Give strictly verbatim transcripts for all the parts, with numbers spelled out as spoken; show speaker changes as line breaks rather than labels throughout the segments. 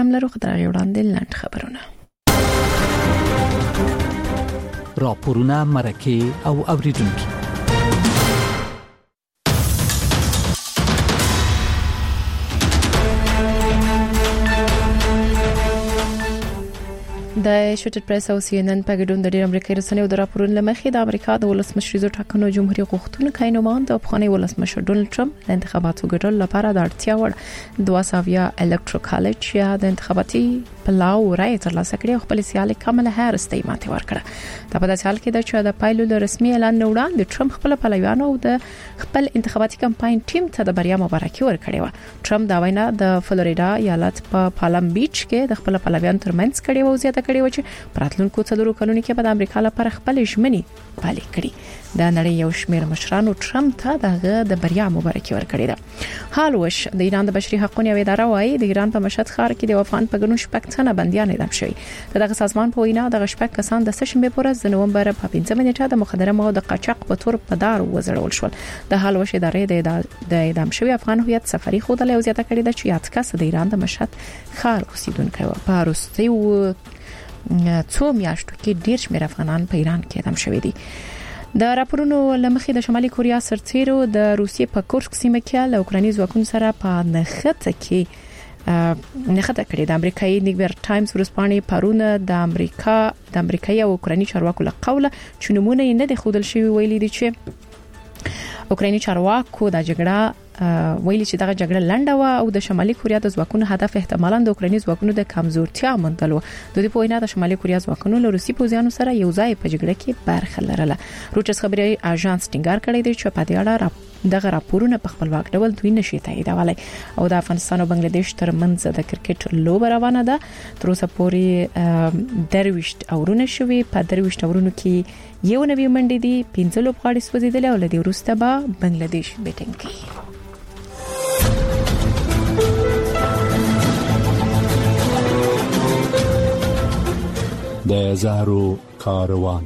هملرو خدای وړاندې لاند خبرونه
راپورونه مرکه او اوریدونکو.
د اسوسییټډ پریس او سی ان ان په ګډون د ډیر امریکایي رسنیو د راپورونو لمخې د امریکا د ولسمشریزو ټاکنو جمهوریت غوښتونکو نوماند او افغاني ولسمشر ډونالد ټرمپ د انتخاباتو ګډون لپاره د اړتیا وړ دوه ساویا الکټرال کالج یا د انتخاباتي پلاو رائے ترلاسه کړي او خپل سیالي کاملا هاریس ته ماته ورکړه. دا په داسې حال کې ده چې د پایلو له رسمي اعلان نه وړاندې ټرمپ خپل پلویانو او د خپل انتخاباتي کمپاین ټیم ته د بریا مبارکي ورکړې و. ټرمپ دا وینا د فلوریدا ایالت په پالم بیچ کې د خپل پلویانو ترمنځ کړي و زیاته کړي و چې پراتلونکو څلورو کلونو کې په امریکا لپاره خپل ژمنې پالي کړي. د نړۍ یو شمېر مشرانو ټرمپ ته دغه د بریا مبارکي ورکړې ده. حال وش د ایران د بشري حقوقو اداره وايي د ایران په مشهد ښار کې د افغان په ګڼو شپږ تنه بنديان اعدام شوي. دغه سازمان په وینا د شپږ کسان د سشنبه پر ورځ د نومبر په پنځمه نیټه د مخدره موادو قاچاق په تور په دار وزړول شول. د حال وش ادارې د اعدام شوی افغان هویت سفری خوده له زیاته کړې ده چې یاد کس د ایران د مشهد ښار اوسیدونکو و. په روسي و څو میاشتو کې ډیر شمېر افغانان په ایران کې اعدام شوي دي. د راپورونو لمخې د شمالي کوریا سرتیرو د روسیې په کورسک سیمه کې له اوکراني ځواکونو سره په نښته کې نښته کړې. د امریکایي نیویارک ټایمز ورسپانې پرونه د امریکا د امریکایي او اوکراني چارواکو له قوله چې نمونه یې نه د خودل شوی ویلي دي چې اوکراني چارواکو د جګړه ویلي چې دغه جګړه لنډه و او د شمالي کوریا د ځواکونو هدف احتمالاً د اوکراني ځواکونو د کمزورتیا مندل و. د دې په وینا د شمالي کوریا ځواکونو له روسي پوځیانو سره یو ځای په جګړه کې برخه لرله. روټرز خبري اژانس ټینګار کړی دی چې په دې اړه دغه راپورونه په خپلواک ډول دوی نشي تاییدولای. او د افغانستان او بنگلاديش ترمنځ د کرکټ لوبه روانه ده. تر اوسه پورې درويشت اورونه شوي. په درويشت اورونو کې یو نوی منډي دي پنځه لوبغاړي سوځیدل او لدی وروسته به بنگلاديش بیټینګ کوي.
د زهرو کاروان.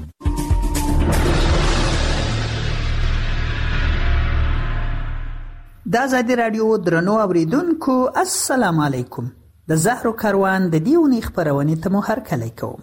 د آزادي رادیو درنو اوریدونکو السلام علیکم. د زهرو کاروان د دیونی خبرونه ته مو هرکلی کوم.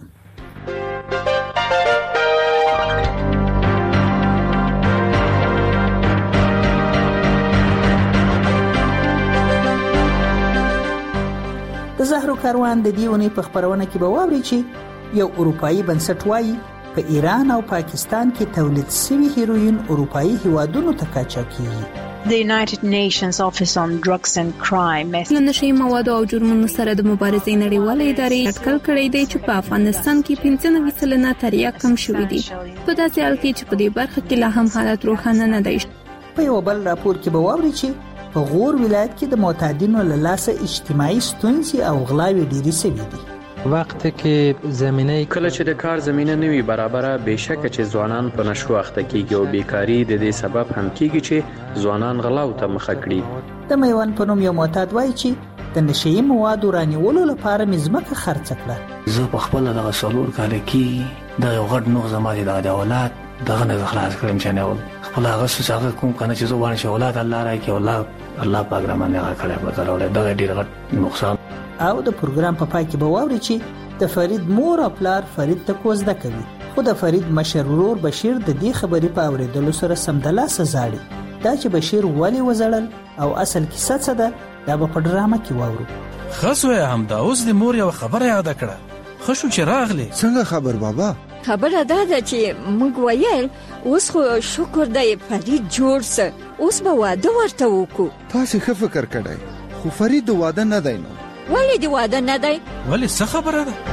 د زهرو کاروان د دیونی په خبرونه کې به واوري چې یو اروپאי بنسټ وايي په ایران او پاکستان کې تولید شوی هیروین اروپאי هیوادونو ته قاچاقېږي.
The United Nations Office on Drugs and Crime
د نشي موادو او جرمونو سره د مبارزې نړیوالې ادارې اټکل کړی دی چې په افغانستان کې پنځه نوي سلنه تریاک کم شوی دی. په داسې حال کې چې په دې برخه کې لا هم حالت روښانه نه دی.
په یو بل راپور کې به واوري چې په غور ولایت کې د معتادینو له لاسه اجتماعي ستونزې او غلاوې ډېرې شوې دي.
وخت کې زمينه
کله چې د کار زمينه نوي برابره بهشکه چې ځوانان په نشو اخته کیږي او بیکاری د دې سبب هم کیږي چې ځوانان غلاو ته مخه کړي.
د میوان په نوم یو معتاد وایي چې د نشي موادو رانیولو لپاره مزمکه خرڅ کړه.
زه په خپل دغه سالور کال کې د یو غټ نوغ زمادي د اولاد دغه نه خلاص کړم چې نه ول خپل هغه څه کوم کنه چې زه وانه اولاد الله راکې اولاد الله پاک رحمان هغه کړه په دغه دغه ډیر غټ نقصان.
او د پروګرام په پای کې به واوري چې د فرید مور او پلار فرید ته کوزده کوي. خو د فرید مشر ورور بشیر د دې خبرې په اوریدلو سره سمدلاسه زاړي. دا چې بشیر ولی وزړل او اصل کیسه څه ده دا په ډرامه کې واورو.
خاصه هم دا اوس د مور یو خبره یاد کړه. خوشو چې راغلی.
څنګه خبر بابا؟
خبره ده چې موږ وایل اوس خو شکر دی فرید جوړ سه. اوس به واده ورته وکړو.
تاسو ښه فکر کړئ. خو فرید واده نه دی نو.
ولی دی واده نه دی؟
ولی څه خبره ده؟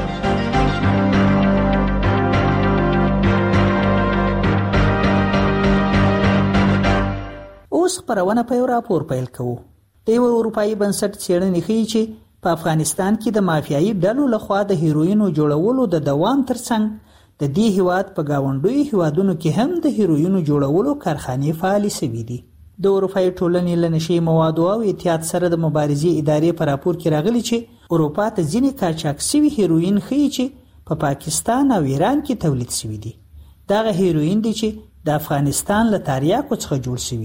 اوس خبرونه په یو راپور پیل کوو. د یو اروپאי بنسټ څېړنې ښیي چې په افغانستان کې د مافیایي ډلو لخوا د هیروینو جوړولو د دوام ترڅنګ د دې هیواد په گاونډیو هیوادونو کې هم د هیروینو جوړولو کارخانې فعالې شوي دي. د اروپאי ټولنې له نشي موادو او اتحاد سره د مبارزې ادارې په راپور کې راغلي چې اروپا ته ځینې قاچاق شوي هیروین ښیي چې په پا پاکستان او ایران کې تولید شوي دي. دغه هیروین دي چې د افغانستان له تریاکو څخه جوړ شوي دي.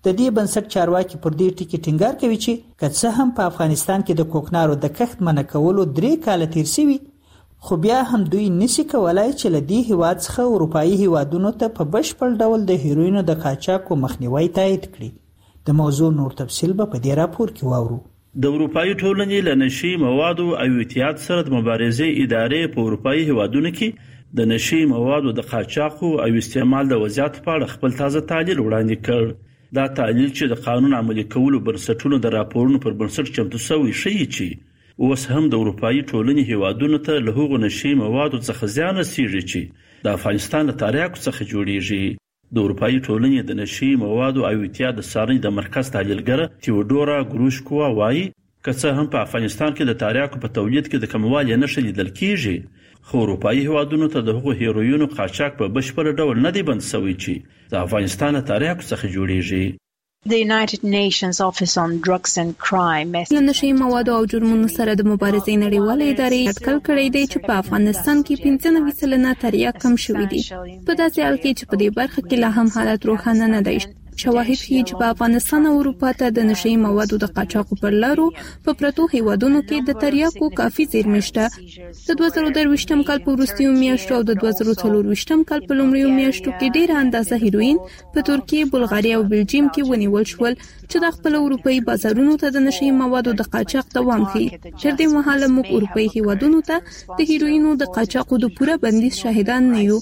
د دې بنسټ چارواکي پر دې ټکي ټینګار کوي چې که څه هم په افغانستان کې د کوکنارو د کښت منع کولو درې کاله تیر شوي، خو بیا هم دوی نشي کولای چې له دې هیواد څخه اروپایي هیوادونو ته په بشپړ ډول د هیروینو د قاچاق او مخنیوي تایید کړي. د موضوع نور تفصیل به په دې راپور کې واورو.
د اروپایي ټولنې له نشي موادو او احتیاط سره د مبارزې ادارې په اروپایي هیوادونو کې د نشي موادو د قاچاق او استعمال د وضعیت په اړه خپل تازه تحلیل وړاندې کړ. دا تحلیل چې د قانون عملي کولو بنسټونو د راپورونو پر بنسټ چمتو شوی ښيي چې اوس هم د اروپایي ټولنې هیوادونو ته له هغو نشي موادو څخه زیان رسیږي چې د افغانستان له تاریاکو څخه جوړیږي. د اروپایي ټولنې د نشي موادو او احتیاط د څارنې د مرکز تحلیلګر تیودورا ګروشکوا وایي که څه هم په افغانستان کې د تاریاکو په تولید کې د کموالي نښې لیدل کیږي، خو اروپایي هیوادونو ته د هغو هیروینو قاچاق په بشپړ ډول نه دی بند شوی چې د افغانستان له تاریاکو څخه جوړیږي.
The United Nations Office on Drugs and Crime
له نشي موادو او جرمونو سره د مبارزې نړیوالې ادارې اټکل کړی دی چې په افغانستان کې پنځه نوي سلنه تریاک کم شوي دي. په داسې حال کې چې په دې برخه کې لا هم حالت روښانه نه دی. شواهد ښیي چې په افغانستان او اروپا ته د نشي موادو د قاچاقو پر لارو په پرتو هیوادونو کې د تریاکو کافي زیرمې شته. د دوه زره درویشتم کال په وروستیو میاشتو او د دوه زره څلورویشتم کال په لومړیو میاشتو کې ډېره اندازه هیروین په ترکیه، بلغاریا او بلجیم کې ونیول شول چې د خپل اروپایي بازارونو ته د نشي موادو د قاچاق دوام ښيي. تر دې مهاله موږ اروپایي هیوادونو ته د هیروینو د قاچاقو د پوره بندیز شاهدان نه یو.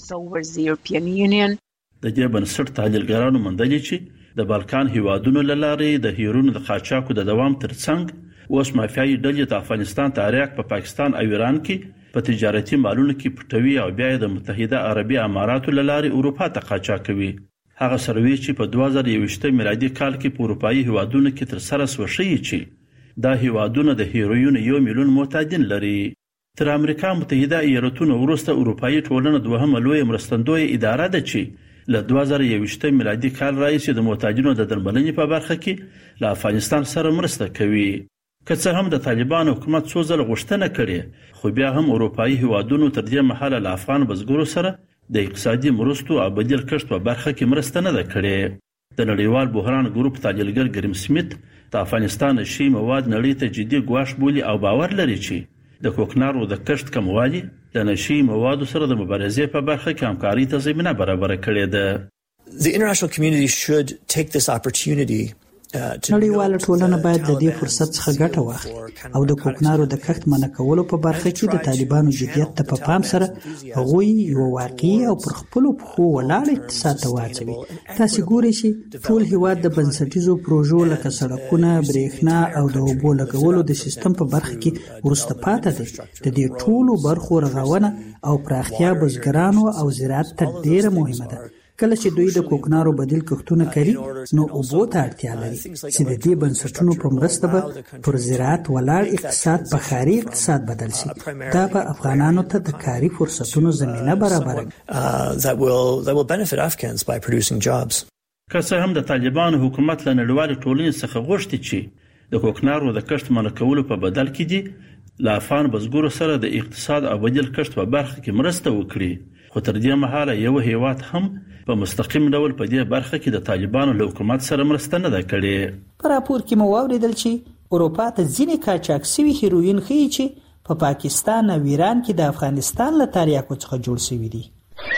د دې بنسټ تحلیلګرانو موندلي چې د بالکان هیوادونو له لارې د هیروینو د قاچاقو د دوام ترڅنګ اوس مافیایي ډلې د افغانستان تاریاک په پاکستان او ایران کې په تجارتي مالونو کې پټوي او بیا د متحده عربي اماراتو له لارې اروپا ته قاچاق کوي. هغه سروې چې په دوه زره یوویشت میلادي کال کې په اروپایي هیوادونو کې تر سره شوی ښيي چې دا هیوادونه د هیروینو یو میلیون معتادین لري. تر امریکا متحده ایالاتونو وروسته اروپایي ټولنه دوهمه لویه مرستندویه اداره ده چې له دوه زره یوویشت میلادي کال راهیسې د معتادینو د درملنې په برخه کې له افغانستان سره مرسته کوي. که څه هم د طالبان حکومت څو ځله غوښتنه کړې، خو بیا هم اروپایي هیوادونو تر دې مهاله له افغان بزګرو سره د اقتصادي مرستو او بدیل کښت په برخه کې مرسته نه ده کړې. د نړیوال بحران ګروپ تحلیلګر ګریم سمیت د افغانستان نشي مواد نړۍ ته جدي ګواښ بولي او باور لري چې د کوکنارو د کښت کموالی د نشي موادو سره د مبارزې په برخه کې همکاري ته زمینه برابر کړې ده.
The international community should take this opportunity
نړیواله ټولنه باید د دې فرصت څخه ګټه واخلي او د کوکنارو د کښت منع کولو په برخه کې د طالبانو جديت ته په پام سره هغوی یو واقعي او پر خپل پخو ولاړ اقتصاد ته واچوي. تاسو ګورئ چې ټول هیواد د بنسټیزو پروژو لکه سړکونه، برېښنا او د اوبو لګولو د سیستم په برخه کې ورسته پاتې دي. د دې ټولو برخو رغونه او پراختیا بزګرانو او زراعت ته ډیره مهمه ده. کله چې دوی د کوکنارو بدیل کښتونه کوي نو اوبو ته اړتیا لري چې د دې بنسټونو په مرسته به پر زراعت ولاړ اقتصاد په ښاري اقتصاد بدل شي. دا به افغانانو ته د کاري فرصتونو زمینه برابروي.
که څه هم د طالبانو حکومت له نړیوالې ټولنې څخه غوښتي چې د کوکنارو د کښت منع کولو په بدل کې دي له افغان بزګرو سره د اقتصاد او بدیل کښت په برخه کې مرسته وکړي، خو تر دې مهاله یو هیواد هم په مستقیم ډول په دې برخه کې د طالبانو له حکومت سره مرسته نه ده کړې.
په راپور کې مو واوریدل چې اروپا ته ځینې قاچاق شوي هیروین ښیي چې په پا پاکستان او ایران کې د افغانستان له تریاکو څخه جوړ شوي دي.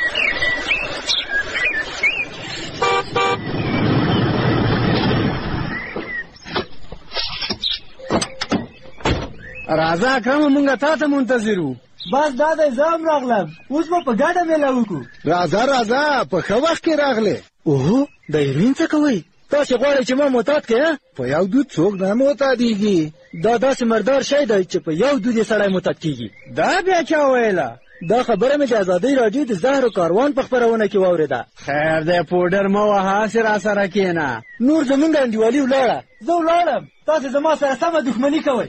راځه اکرم مونږه تا ته منتظر وو.
بس دا د زام راغلم، اوس به په ګډه میله وکړو.
راځه راځه په ښه وخت کې راغلې. اوهو د هیروین څه کوئ؟ تاسې غواړئ چې ما معتاد کړې؟ په یو دود څوک نه معتادېږي. دا داسې مردار شی دی چې په یو دود یې سړی معتاد کېږي. دا بیا چا ویله؟ دا خبره مې د ازادۍ راډیو د زهرو کاروان په خپرونه کې واورېده.
خیر دی پوډر مه وهه، هسې راسره کښېنه.
نور زمونږ انډیوالي ولاړه.
زه ولاړم، تاسې زما سره سمه دښمني کوئ.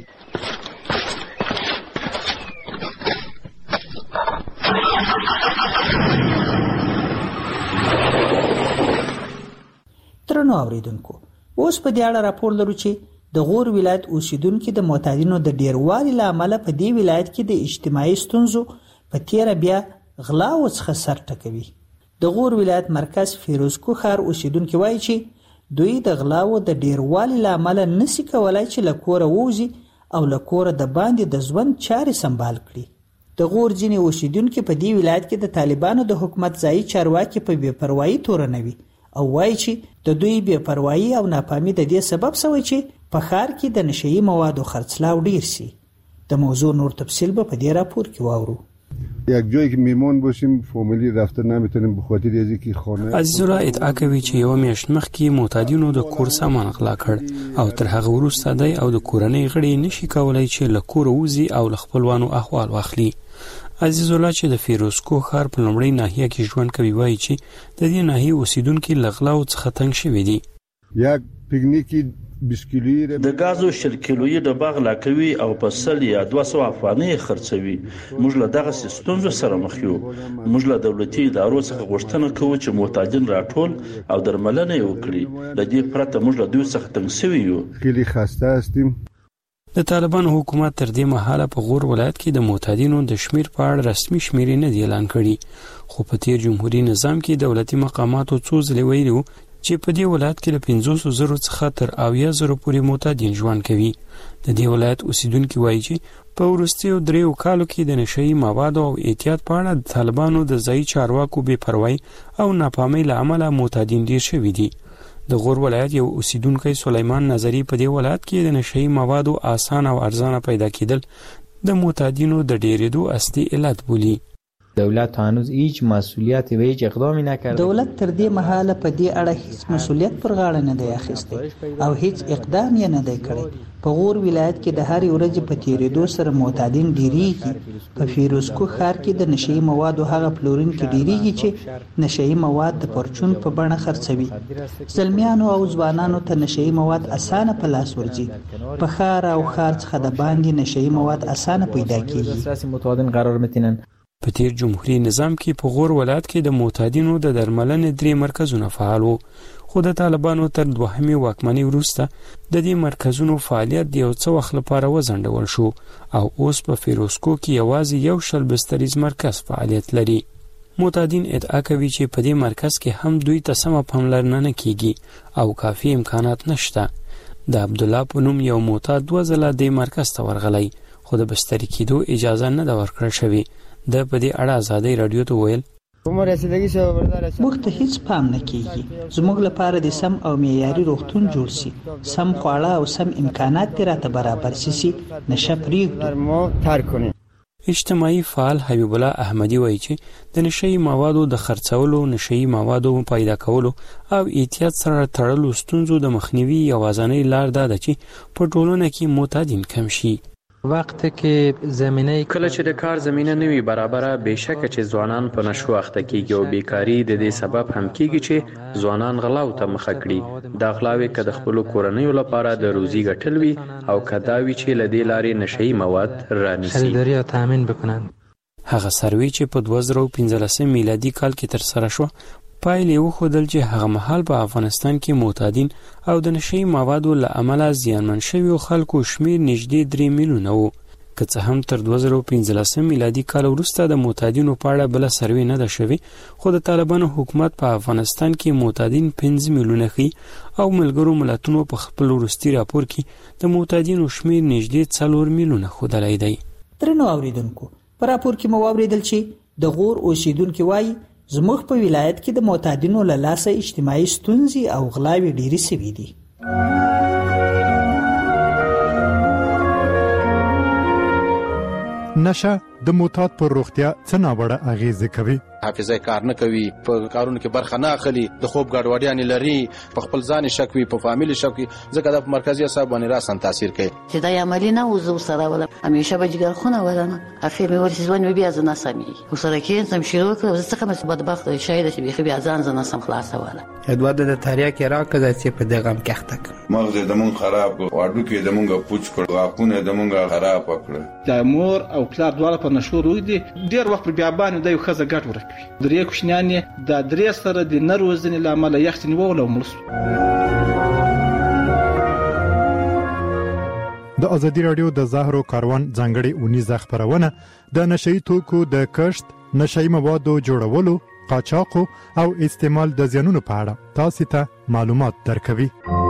درنو اوریدونکو، اوس په دې اړه راپور لرو چې د غور ولایت اوسیدونکو د معتادینو د ډیروالي له امله په دې ولایت کې د اجتماعي ستونزو په تیره بیا غلا څخه سر ټکوي. د غور ولایت مرکز فیروز کوخر اوسیدونکو وایي چې دوی د غلاو د ډیروالي لامل نسی کولای چې له کوره ووزي او له کوره د باندې د ژوند چارې سمبال کړي. د غور ځینې اوسیدونکي په دې ولایت کې د طالبانو د حکومت ځایي چارواکي په بې پروایي تورنوي او وایي چې د دوی بې پروایي او ناپامي د دې سبب شوی چې په ښار کې د نشهیي موادو خرڅلاو ډیر شي. د موضوع نور تفصیل به په دې راپور کې واورو.
یک جایی که میمان باشیم فامیلی رفته نمیتونیم بخاطر ازی که خانه.
عزیزالله ادعا کوي چې یو میاشت مخکې معتادینو د کور سامان غلا کړ او تر هغه وروسته دی او د کورنۍ غړي نشي کولای چې له کور ووزي او له خپلوانو احوال واخلي. عزیزالله چې د فیروزکوه ښار په لومړۍ ناحیه کې ژوند کوي وایي چې د دې ناحیې اوسیدونکي له غلاو څخه تنګ شوي دي.
یک پیکنیکی
د غازو شل کیلویي ډبه غلا کوي او په سل یا دوه سوه افغانۍ خرڅوي. موږ له دغه ستونزو سره مخ یو. موږ له دولتي ادارو څخه غوښتنه کوو چې معتادین راټول او درملنه وکړي. د دې پرته موږ له دوی څخه تنګ شوي یو.
خیلی خسته هستیم.
د طالبانو حکومت تر دې مهاله په غور ولایت کې د معتادینو د شمیر په اړه رسمي شمیرې نه دی اعلان کړي، خو په تیر جمهوریت نظام کې دولتي مقاماتو څو ځله ویلي وو چې په دې ولایت کې له پنځوس زرو څخه تر اویا زرو پورې معتادین ژوند کوي. د دې ولایت اوسیدونکي وایي چې په وروستیو دریو کالو کې د نشهیي موادو او احتیاط په اړه د طالبانو د ځایي چارواکو بې پروایي او ناپامۍ له امله معتادین ډیر شوي دي. د غور ولایت یو اوسیدونکی سلیمان نظری په دې ولایت کې د نشهیي موادو آسان او ارزانه پیدا کېدل د معتادینو د ډیرېدو اصلي علت بولي.
دولت هنوز هیچ مسئولیتی و هیچ اقدامی نکرده.
دولت تر دې مهاله په دې اړه هیڅ مسئولیت پر غاړه نه دی اخیستی او هیڅ اقدام یې نه دی کړی. په غور ولایت کې د هرې ورځې په تیریدو سره معتادین ډیریږي. په فیروزکوه ښار کې د نشهیي موادو هغه پلورونکي ډیریږي چې نشهیي مواد د پرچون په بڼه خرڅوي. زلمیانو او ځوانانو ته نشهیي مواد اسانه په لاس ورځي. په ښار او ښار څخه د باندې نشهیي مواد اسانه پیدا کیږي.
معتادین قرار میتونن.
په تیر جمهوریت نظام کې په غور ولایت کې د معتادینو د درملنې درې مرکزونه فعال وو، خو د طالبانو تر دوهمې واکمنۍ وروسته د دې مرکزونو فعالیت د یو څه وخت لپاره وځنډول شو او اوس په فیروزکوه کې یوازې یو شل بستریز مرکز فعالیت لري. معتادین ادعا کوي چې په دې مرکز کې هم دوی ته سمه پاملرنه نه کیږي او کافي امکانات نشته. د عبدالله په نوم یو معتاد دوه ځله دې مرکز ته ورغلی، خو د بستري کېدو اجازه نه ده ورکړل شوې. د په دې اړه آزادۍ رادیو ته ویل
موږ ته هیڅ پام نه کیږي. زموږ لپاره د سم او معیاري روغتون جوړ شي، سم خواړه او سم امکانات دې راته برابر شي، نشه پرېږدو.
اجتماعي فعال حبیب الله احمدی وایي چې د نشهیي موادو د خرڅولو، نشهیي موادو پیدا کولو او احتیاط سره تړلو ستونزو د مخنیوي یوازینۍ لار دا ده چې په ټولنه کې معتادین کم شي.
وقتی که زمینه
کله چې د کار زمینه نوي برابره بهشکه چې ځوانان په نشو اخته کیږي او بیکاری د دې سبب هم کیږي چې ځوانان غلاو ته مخه کړي. دا غلاوې که د خپلو کورنیو لپاره د روزي ګټل وي او که دا وي چې له دې لارې نشهیي مواد رانیسي.
خریداري او تامین بکنند.
هغه سروې چې په دوه زره پنځلسم میلادي کال کې ترسره شوه پایلې وښودل چې هغه مهال په افغانستان کې معتادین او د نشهیي موادو له امله زیانمن شویو خلکو شمیر نږدې درې میلیونه و. که څه هم تر دوه زره پنځلسم میلادي کال وروسته د معتادینو په اړه بله سروې نه ده شوې، خو د طالبانو حکومت په افغانستان کې معتادین پنځه میلیونه ښیي او ملګرو ملتونو په خپل وروستي راپور کې د معتادینو شمیر نږدې څلور میلیونه ښودلی دی.
درنو اوریدونکو، په راپور کې مو واورېدل چې د غور اوسیدونکي وایي زموږ په ولایت کې د معتادینو له لاسه اجتماعي ستونزې او غلاوې ډېرې سوي دي.
نشه د معتاد پر روغتیا څه ناوړه اغیزې کوي؟
حافظه کار نه کوي، په کارونو کې برخه نه اخلي، د خوب ګډوډیانې لري، په خپل ځان شک وي، په فامیل شک وي، ځکه د مرکزي اعصاب باندې راسن تاثیر کوي.
چې دا عملی نه وزو سره ولا همیشه به جګر خونه ولنه اخر مې ورسې ځوان بیا ځنه سمي او سره کې سم شروع کړو ځکه مې بدبخت شاید چې بيخي بیا ځان ځنه سم خلاص ولا
ادواد د تاریا کې راکړه چې په دغه مکخته
مغز د مون خراب واډو کې د مونږه پوچ کړ غاپونه د مونږه خراب کړ.
د مور او پلار دواړه په نشو روي دي، ډیر وخت بیا باندې د یو خزه ګټ ورکوي. درې کوشنیانې د درې سره د نروزنې لامل یختنی وولو ملس.
د ازادي رادیو د زهرو کاروان ځانګړي اونیزه خبرونه د نشهیي توکو د کښت، نشهیي موادو جوړولو قاچاق او استعمال د زیانونو په اړه تاسو ته معلومات درکوي.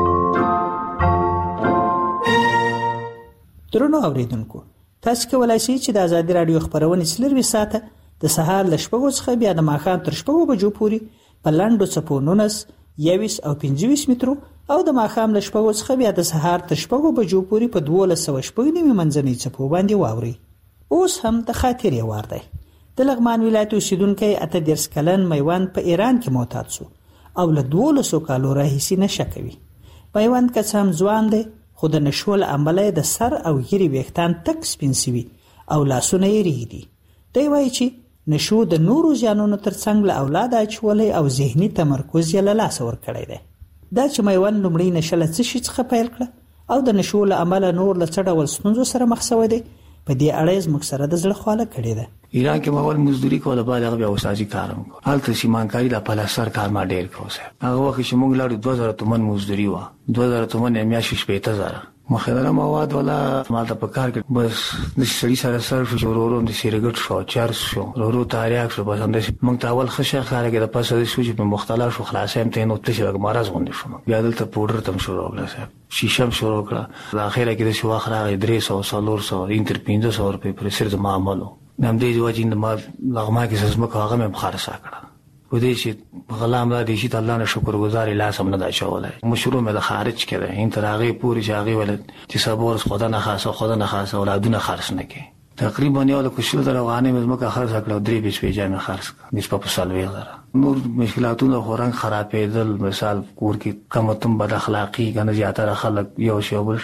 درنو اوریدونکو، تاسو کولای شئ چې د آزادي رادیو خبرونه څلور ساعته د سهار ل شپږو څخه بیا د ماښام تر شپږو بجو پورې په لاندو څپو نولس، یویس او پنځه مترو او د ماښام ل شپږو څخه بیا د سهار تر شپږو بجو پورې په دولس سوه شپږ نیمې منځنۍ څپو باندې واوري. اوس هم د خاطرې وار دی. د لغمان ولایت اوسیدونکی اته دېرش کلن میوند په ایران کې معتاد شو او له دولسو کالو راهیسې نشه کوي. میوند که څه هم ځوان دی، خو د نشو له امله د سر او ږیرې ویښتان تک سپین سوي او لاسونه یې ریږدي. دی وایي چې نشو د نورو زیانونو ترڅنګ له اولاده اچولی او ذهني تمرکز یې له لاسه ورکړی دی. دا چې میوند لومړی نشه له څه شي څخه پیل کړه او د نشو له امله نور له څه ډول ستونزو سره مخ شوی دی، په دې اړه زموږ سره د زړه خواله کړې ده.
ایران کې ما ول مزدوري کوله، بعد هغه بیا وسازي کارم کو. هلته سیمانکاري د پلاسر کار ما ډېر کو سه. هغه وخت چې موږ لاړو دوه زره تومن مزدوري و. دوه زره تومن یې میاشتې شپېته زره. مخدره مواد ولا مالته په کار کې بس د سړي سره سره شو، ورورو د سیګریټ شو، چرس شو، ورورو تاریاک شو. بس هم د موږ ته اول خشه خاره کې د پاسه د سوچ په مختلف شو خلاصې هم ته نو ته چې مرز غونډې شو. بیا دلته پودر تم شروع کړل صاحب، شیشه شروع کړه. د اخره کې د شو اخره درې سوه څلور سوه انتر پنځه سوه روپۍ پر سر د معاملو نام دی جوړ د ما لغما کې سزمه هغه مې خارسا کړه. و دې چې غلام را دي چې الله نه شکر گزار لاس هم نه دا شولای. مشروع مې د خارج کړه این تر هغه پوری چې هغه ولې چې صبر خدا نه خاصه خدا نه خاصه اولادونه خرڅ نه کې. تقریبا یو د کوشل دروغانه مې زما خرڅ کړو، درې بیس پیجا مې خرڅ کړ نسبت په سالوي غره. نور مشکلاتونه خورنګ خرابېدل، مثال کور کې کمتم بد اخلاقی کنه زیاتره خلک یو شی وبل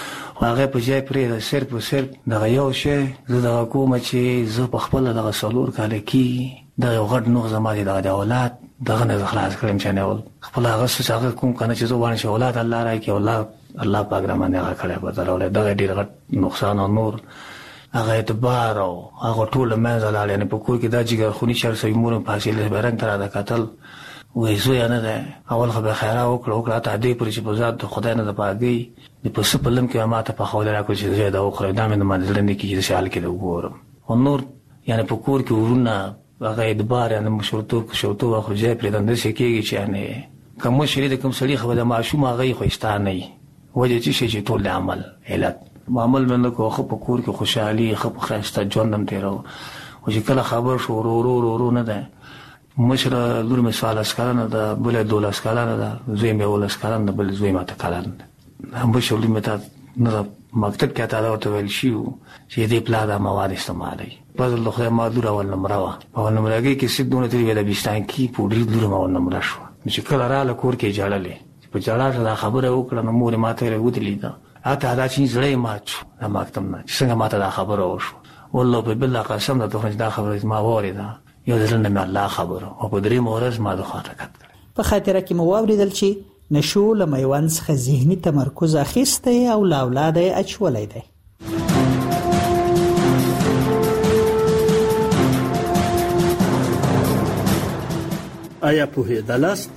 هغه په ځای پرې صرف صرف دغه یو شی زه د حکومت چې زه په خپل دغه سلور کال کې دا یو غټ نوغ زمادي د اولاد دغه نه خلاص کړم چې نه ول خپل هغه څه هغه کوم کنه چې زه وانه اولاد الله راکې اولاد الله پاک را باندې هغه کړه په دراوله دغه ډیر غټ نقصان او نور هغه اعتبار او هغه ټول منځ لاله نه په کور کې دا جګر خونی شر سوي مور په حاصل به رنگ تر دا قتل وې زو یا نه ده. اول خو به خیره وکړه وکړه ته دې پر چې په ذات د خدای نه د پاګي د په سپلم کې ما ته په خوله را کوي چې دا وکړه دا مې د منځل نه کې چې حال کې وګورم. او نور یعنی په کور کې ورونه هغه اعتبار یعنی مشورتو شوتو خو ځای پرې دند شي کېږي چې یعنی کوم شری د کوم سړي خو د معشوم هغه خو اشتار نه وجه چې شي چې ټول عمل علت معامل منه کو خو په کور کې خوشحالي خو په خسته ژوندم تیرو او چې کله خبر شو ورو ورو ورو نه ده مشره لور مې سوال اسکارانه ده بل دوله اسکارانه ده زوی مې ول اسکارانه بل زوی ماته کاران هم به شولې مې ته نه مکتب کې ته راوته ویل شي چې دې پلا دا مواد استعمالي په ځل خو ما دور اول نمبر وا اول نمبر کې کې سیدونه تری ویل بيستان کې پوډری دور ما اول نمبر شو چې کله را له کور کې جړلې په جړا دا خبره وکړه نو مور ماته ورغوتلې دا اته دا چې زړې ماچ دا مکتب نه څنګه ماته دا خبره وشو والله په بالله قسم دا ته دا خبره ما وریدا یو ځل نه الله خبره او په درې مورز ما د خاطر کړ.
په خاطر کې مو اوریدل چې نشو له میوند څخه ذهني تمرکز اخیسته او لا اولاد اچولای دی.
آیا په هدالاست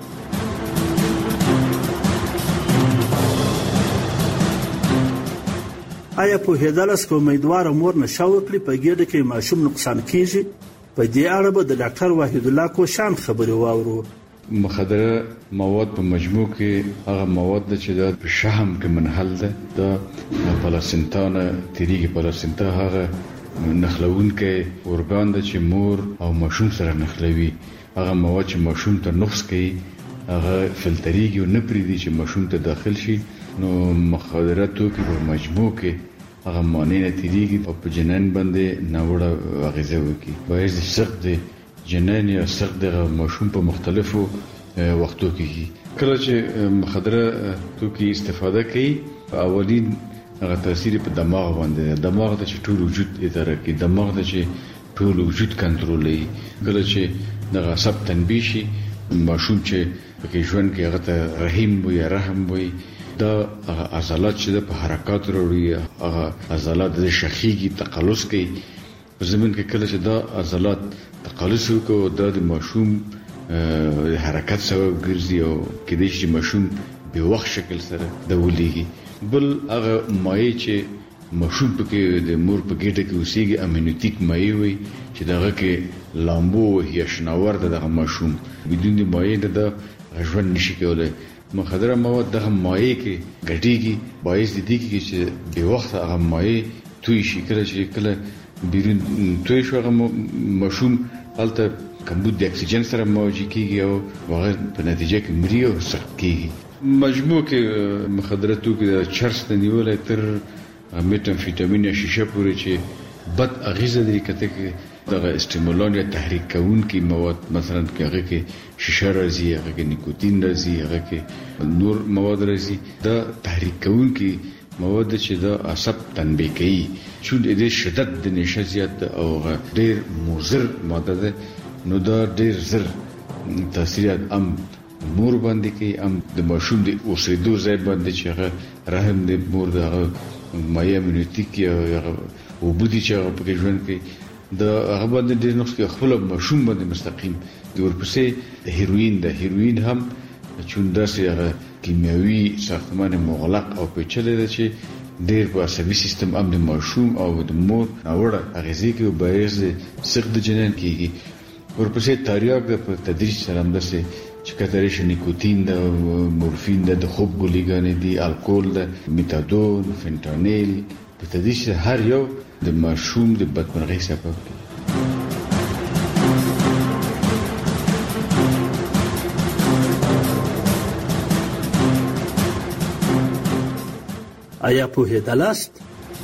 آیا په هدالاست کو امیدوار مور نشو کړی په ګډه کې ماشوم نقصان کیږي؟ په دې اړه به د ډاکټر وحید الله کوشان خبري واورو.
مخدره مواد په مجموع کې هغه مواد چې د شحم کې منحل ده د پلاسنتا نه تیریږي. پلاسنتا هغه نخلون کې اورګان ده چې مور او ماشوم سره نخلوي. هغه مواد چې ماشوم ته نقص کوي هغه فلتریږي او نه پریږدي چې ماشوم ته داخل شي. نو مخدره توکي په مجموع کې هغه معنی نه تیریږي او په جنین باندې ناوړه اغیزه وکړي. باید سخت دی جنین یا سخت د ماشوم په مختلفو وختو کې کله چې مخدره توکي استفاده کوي اولین هغه تاثیر په دماغ باندې دماغ ته چې ټول وجود اداره کوي دماغ ته چې ټول وجود کنټرولوي. کله چې د غصب تنبیه شي ماشوم چې په ژوند کې هغه ته رحیم وي رحم وي دا عضلات چې په حرکت وروړي هغه عضلات د شخیږي تقلص کوي. په زمين کې کله چې دا عضلات تقلص وکړي دا د ماشوم حرکت سبب ګرځي او کله چې ماشوم به وخت شکل سره د ولېږي. بل هغه مایع چې مشوم پکې د مور په ګټه کې اوسېږي امینوتیک مایع وي چې دغه کې لامبو یا شناور دغه مشوم بدون د مایع د ژوند نشي کولای. مخدره مواد دغه مایع کې ګټيږي باعث دي چې د وخت هغه مایع توی شي. کله چې کله بیرون توی شو هغه مشوم هلته کمبود د اکسیجن سره مواجه کیږي او هغه په نتیجه کې مري او سخت کیږي. مجموع کې مخدره توکي د چرس نه نیولای تر میتامفیټامین یا شیشه پورې چې بد اغیزه لري، کته کې دغه استیمولان یا تحریک کوونکي مواد مثلا کې هغه کې شیشه راځي، هغه کې نیکوتین راځي، هغه کې نور مواد راځي. دا تحریک کوونکي مواد چې د عصب تنبیه کوي چې د شدت د نشه زیات او ډیر مضر ماده ده، نو دا ډیر زر تاثیرات ام مور باندې کوي، ام د ماشوم د اوسېدو ځای باندې چې هغه رحم د مور دغه مایع امینوتیک یا وبودي چې هغه په ژوند کې د هغه باندې ډیر نقص کوي. خپل ماشوم باندې مستقیم د ورپسې هیروین د هیروین هم چوندا سي هغه کیمیاوي ساختمان مغلق او پیچلې ده چې ډیر په عصبي سیستم هم د ماشوم او د مور اوړه اغیزې کوي او باعث سخت جنین کیږي. ورپسې تریاک د په تدریج سره هم دسه چې کترې نیکوتین د مورفین د خوب ګولېګانې دي، الکول د میتادون، فنټانیل په تدریج هر یو د ماشوم د بدمرغۍ سبب دی.
آیا پوهېدلاست؟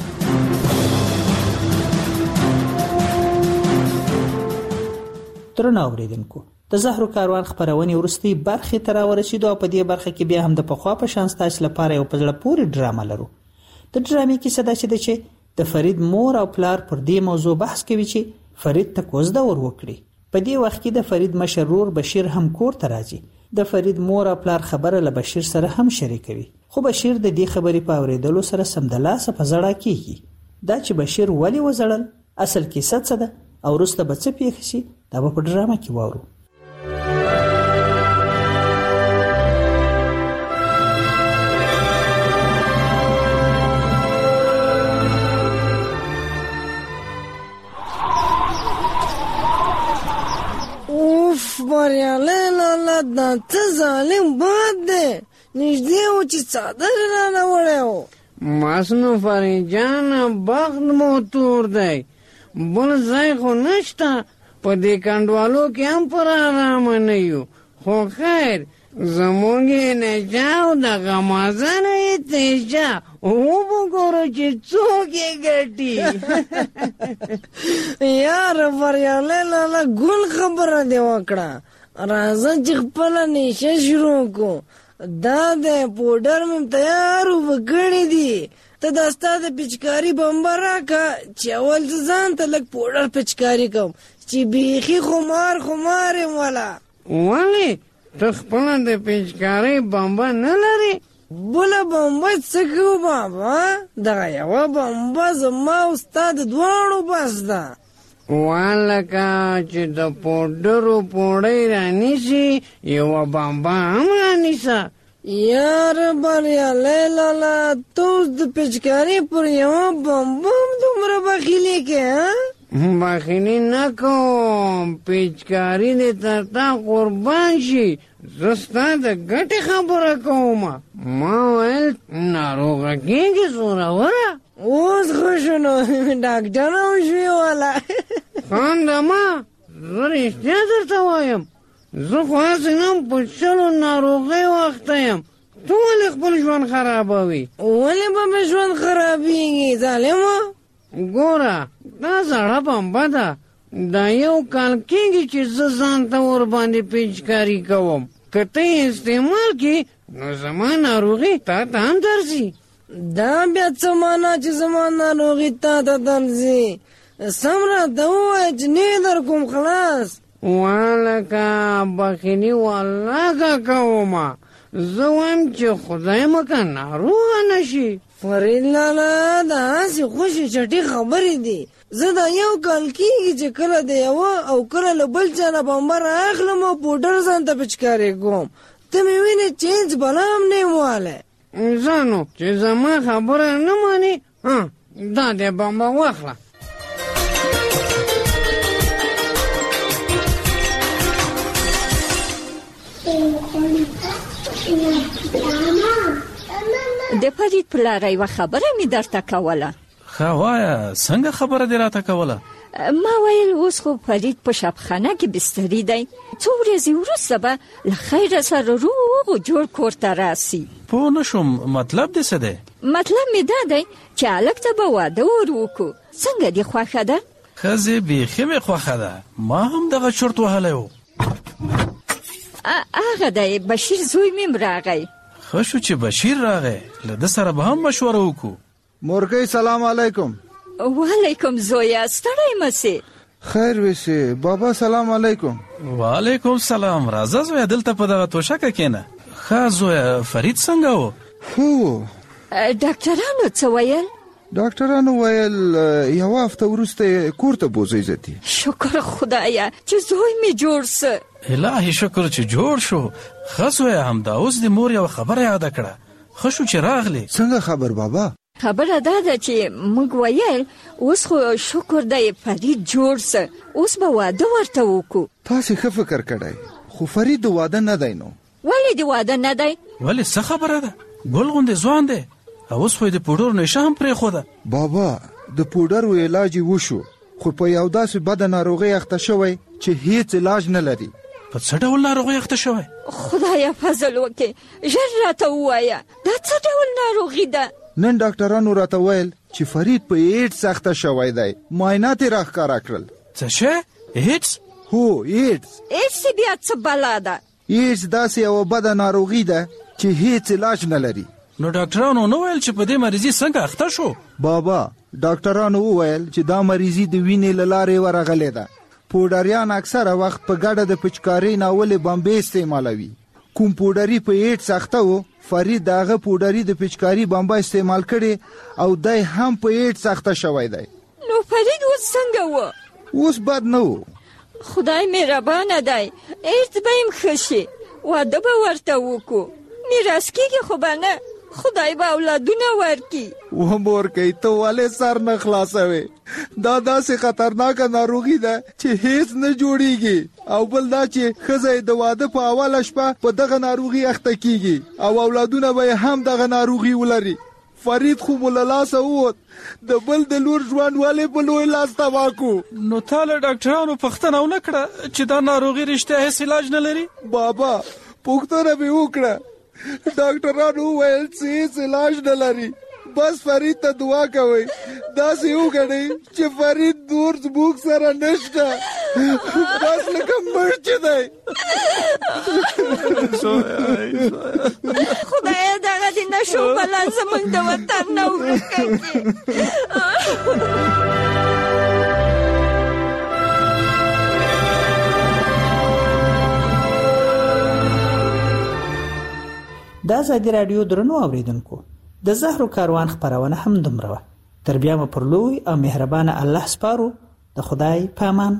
درنو اوریدونکو، د زهرو کاروان خبرونې وروستۍ برخې ته راورسېدو او په دې برخه کې بیا هم د پخوا په شان ستاسو لپاره یو په زړه پورې ډرامه لرو. د ډرامې کیسه داسې ده چې د فرید مور او پلار پر دې موضوع بحث کوي چې فرید ته کوزده ور وکړي. په دې وخت کې د فرید مشر ورور بشیر هم کور ته راځي. د فرید مور او پلار خبره له بشیر سره هم شریکوي، خو بشیر د دې خبرې په اورېدلو سره سمدلاسه په زړه کېږي. دا چې بشیر ولې وزړل، اصل کیسه څه ده او وروسته به څه پیښ شي، دا به په ډرامه کې واورو.
بریالی لالا دا ته ظالم باد دی، نږدې و چې څادر رانه وړی و.
ماسنو فرید جانه بخت مو تور دی، بل ځای خو نشته، په دې کنډوالو کې هم پر آرامه نه یو. خو خیر زمونږ یې نجا او د غمازانو یې تیجا، وبګورو چې څوک یې ګټي.
یاره بریالی لالا ګل خبره دې وکړه، راځه چې خپله نیشه شروع کو. دا دی پوډر مې تیار وکړی دي، ته دا ستا د پچکاري بمبه راکه چې اول زه ځان ته لږ پوډر پچکاري کوم چې بیخي خمار خمار یم. والا
ولې ته خپله د پچکارۍ بمبه نه لرې؟
بله بمبه څه کوو بابا، دغه یوه بمبه زما او ستا د دواړو بس ده.
والکه چې د پوډرو پوړۍ رانیسي، یوه بمبه هم رانیسه.
یاره بریالی لالا ته اوس د پچکارۍ پر یوه بمبه هم دومره بخیلي کې؟
بخیلي نه کوم، پچکاري دې تر تا قربان شي، زه ستا د ګټې خبره کوم. ما ویل ناروغه کېږي زوروره.
اوس خو شو نو ډاکټر هم شوې والا.
خاندمه زه رښتیا درته وایم، زه خو هسې نم په شلو ناروغیو اخته یم. ته ولې خپل ژوند خرابوي؟
ولې به مې ژوند خرابېږي ظالمه؟
ګوره دا زړه بمبه ده، دا یو کال کېږي چې زه ځان ته ورباندې پچکاري کوم. که ته یې استعمال کړې نو زما ناروغي تا ته هم درځي.
دا بیا څه معنا چې زما ناروغي تا ته درځي؟ سم راته ووایه چې نه یې در کوم خلاص.
والکه بخیلي والله که کومه، زه وایم چې خدای مکه ناروغه نه شي.
فرید لالا دا هسې خوشې چټي خبرې دي. زه دا یو کال کېږي چې کله د یوه او کله له بل چا نه بمبه رااخلم او پوډر ځان ته پچکارې کوم. ته مې وینې چینج بلا هم نه یم والی.
ځانو چې زما خبره نه مانې، ها دا دې بمبه واخله.
د فرید پلار یوه خبره مې درته کوله.
ښه وایه، څنګه خبره دې راته کوله؟
ما ویل اوس خو فرید په شبخانه کې بستري دی، څو ورځې وروسته به له خیره سره روغ و جوړ کور ته راسي.
پوه نه شوم، مطلب دې څه دی؟
مطلب مې دا دی چې هلک ته به واده ور وکړو. څنګه دې خوښه ده؟
ښځې بیخي مې خوښه ده، ما هم دغه چرت وهلی و.
هغه دی بشیر زوی مې راغی.
ښه شو چې بشیر راغی، له ده سره به هم مشوره وکړو.
مورګۍ سلام علیکم.
وعلیکم زویا، ستړی مه سې.
خیر وسې بابا، سلام علیکم.
وعلیکم سلام. راځه زویا، دلته په دغه توشکه کښېنه. ښه زویا، فرید څنګه و؟
هو.
ډاکټرانو څه ویل؟
ډاکټرانو ویل یوه هفته وروسته کور ته بوځئ زتي.
شکر خدایه چې زوی مې جوړ سه.
الهي شکر چې جوړ شو. ښه زویا، همدا اوس د مور یوه خبره یاده کړه. ښه شو چې راغلې.
څنګه خبر بابا؟
خبره دا ده چې موږ ویل اوس خو شکر دی فرید جوړ سه، اوس به واده ورته وکړو.
تاسې ښه فکر کړی، خو فرید د واده نه دی. نو
ولې د واده نه دی؟
ولې څه خبره ده؟ ګل غوندې ځوان دی، اوس خو یې د پوډرو نشه هم پرېښوده.
بابا د پوډرو علاج یې وشو، خو په یو داسې بده ناروغۍ اخته شوی چې هیڅ علاج نه لري.
په څه ډول ناروغۍ اخته شوی؟
خدایه فضل وکړې، ژر راته ووایه دا څه ډول ناروغي ده؟
نن ډاکټرانو راته ویل چې فرید په ایډز اخته شوی دی. معاینات یې راښکاره کړل.
څه شی؟ ایډز؟
هو ایډز.
ایډز بیا څه بلا ده؟
ایډز داسې یوه بده ناروغي ده چې هیڅ علاج نه لري.
نو ډاکټرانو نه ویل چې په دې مریضي څنګه اخته شو؟
بابا ډاکټرانو وویل چې دا مریضي د وینې له لارې ورغلې ده. پوډریان اکثره وخت په ګډه د پچکارۍ ناولې بمبې استعمالوي. کوم پوډري په ایډز اخته و، فرید داغه پوډري د پچکاري بمبا استعمال کړي او دای هم په ایډز اخته شوی دی.
نو فرید اوس څنګه و؟
اوس بد نه و.
خدای مهربانه دی، ایډز به یې ښه شي، واده به ورته وکړو. میراث کېږي خو به نه، خدای به اولادونه ورکړي.
و مورکۍ ته ولې سر نه خلاصوې؟ دا داسې خطرناکه ناروغي ده چې هیڅ نه جوړیږي، او بل دا چې ښځه د واده په اوله شپه په دغه ناروغي اخته کیږي او اولادونه به هم دغه ناروغي ولري. فرید خو مو له لاسه ووت، د بل د لور ژوند ولې په لوی لاس تباه کړو؟
نو تا له ډاکټرانو پوښتنه ونه کړه چې دا ناروغي رښتیا هیڅ علاج نه لري؟
بابا پوښتنه مې وکړه، ډاکټرانو وویل چې هیڅ علاج نه لري. بس فرید ته دعا کوئ، داسې وګڼئ چې فرید نور زموږ سره نشته، بس لکه مړ چې دی.
خدایه دغه د نشو بلا زموږ د وطن نه ورکه کړي.
د ازادي راډیو درنو اوریدونکو، د زهرو کاروان خبرونه هم دومره وه. تر بیا مو پر لوی او مهربانه الله سپارو. د خدای په امان.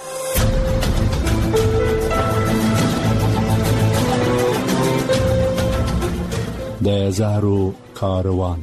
د زهرو کاروان.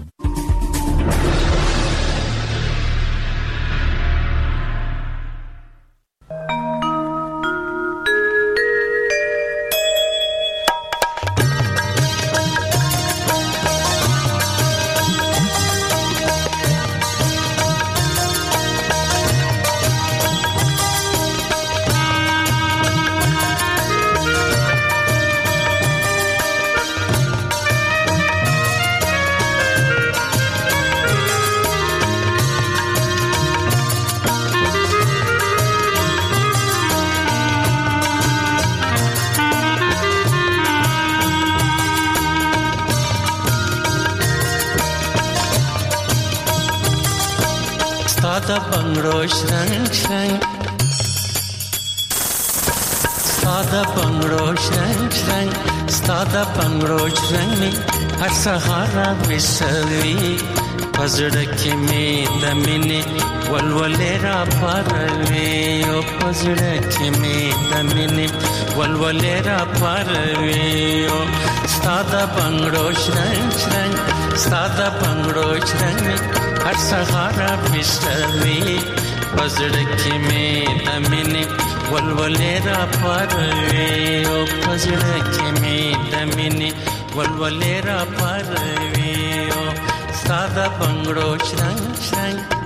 Stada bangro shrang shrang, stada bangro shrang shrang, stada bangro shrang me har sahara visavi, pazda ke me damine ولولې را پاروي او پزړه کې مې د مینې ولولې را پاروي او ستاده بنگړو شرنګ شرنګ ستاده بنگړو شرنګ هر سهار بشوي پزړه کې مې د مینې ولولې را پاروي او پزړه کې مې د مینې ولولې را پاروي او ستاده بنگړو شرنګ شرنګ